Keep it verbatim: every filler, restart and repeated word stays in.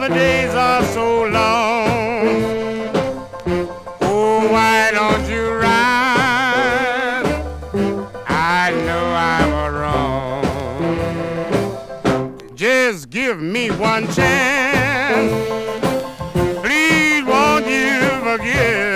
the days are so long. Oh, why don't you rise? I know I was wrong. Just give me one chance. Please, won't you forgive?